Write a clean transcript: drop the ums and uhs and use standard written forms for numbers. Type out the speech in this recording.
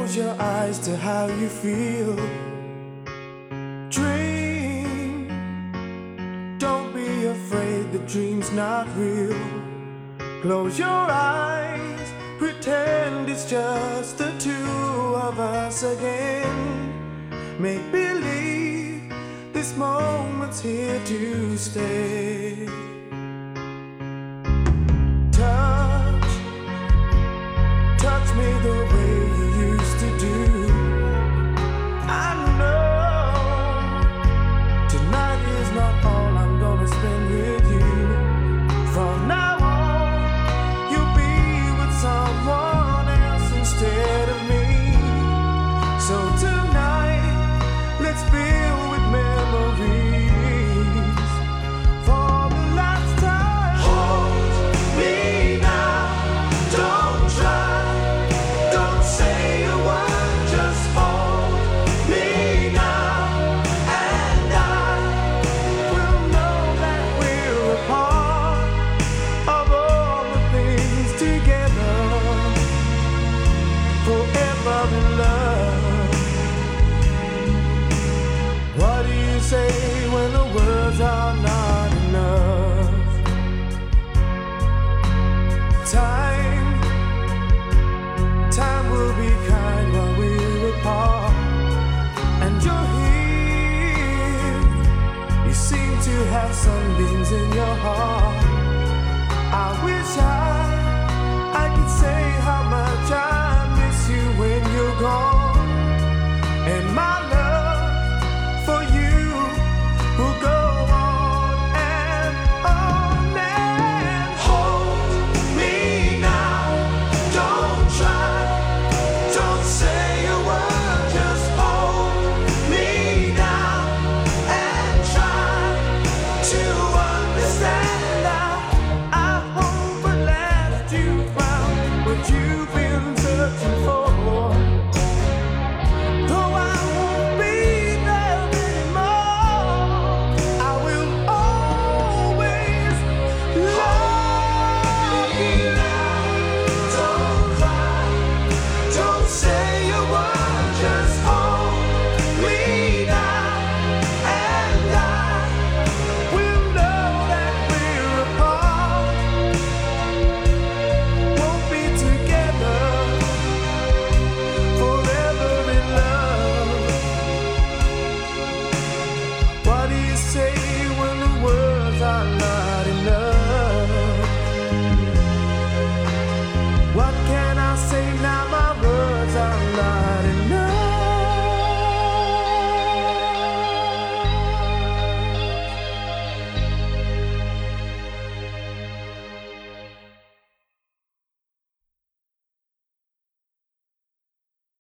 Close your eyes to how you feel. Dream. Don't be afraid, the dream's not real. Close your eyes, pretend it's just the two of us again. Make believe this moment's here to stay. Touch me the way you used to do. I know tonight is not all I'm gonna spend with you. From now on, you'll be with someone else instead of me. So tonight, let's fill with memories for the last time. Hold me now, don't try. Don't say a word, just hold me now, and I will know that we're a part of all the things together, forever in love. What do you say when the words are not enough? Time will be kind while we're apart. And you're here. You seem to have sunbeams in your heart. I wish I